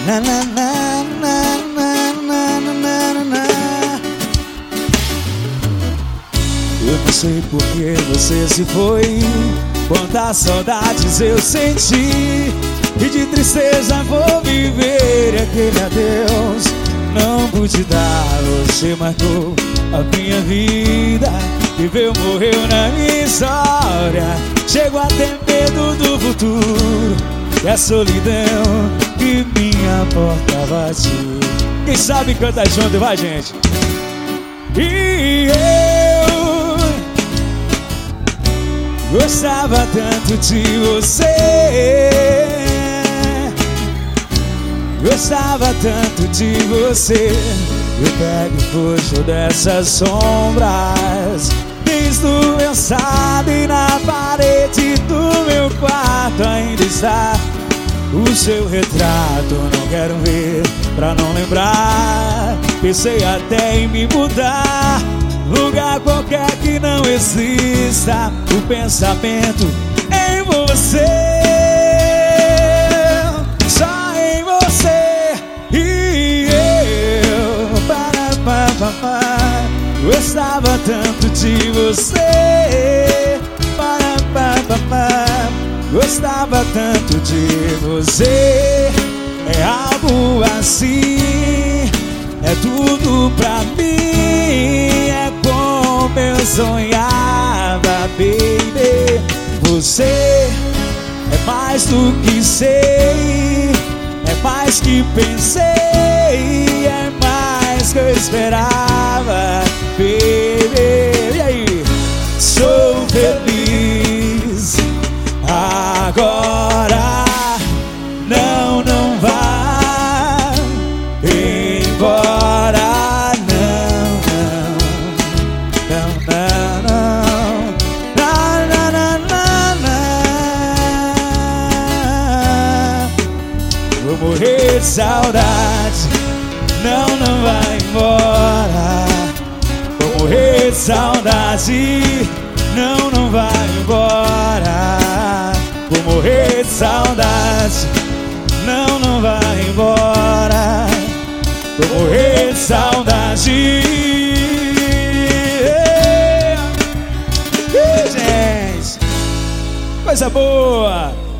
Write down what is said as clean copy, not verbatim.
Na, na, na, na, na, na, na, na, na. Eu não sei por que você se foi, quantas saudades eu senti, e de tristeza vou viver aquele adeus. Não pude dar, você marcou a minha vida, viveu, morreu na minha história. Chego a ter medo do futuro e a solidão que minha porta bate. Quem sabe canta junto, vai gente. E eu gostava tanto de você, gostava tanto de você. Eu pego e fujo dessas sombras, desde o meu sábado, e na parede do meu quarto ainda está o seu retrato. Não quero ver pra não lembrar. Pensei até em me mudar, lugar qualquer que não exista o pensamento em você, só em você. E eu gostava tanto de você, gostava tanto de você. É algo assim, é tudo pra mim, é como eu sonhava, baby. Você é mais do que sei, é mais que pensei, é mais que eu esperava, baby. E aí? Sou feliz agora. Não, não vá embora. Não, não, não, não, não, não, não, não. Vou morrer de saudade. Não, não vai embora. Vou morrer de saudade. Não, não vai embora. Vou morrer de saudade. Não, não vai embora. Vou morrer de saudade. Gente, coisa boa.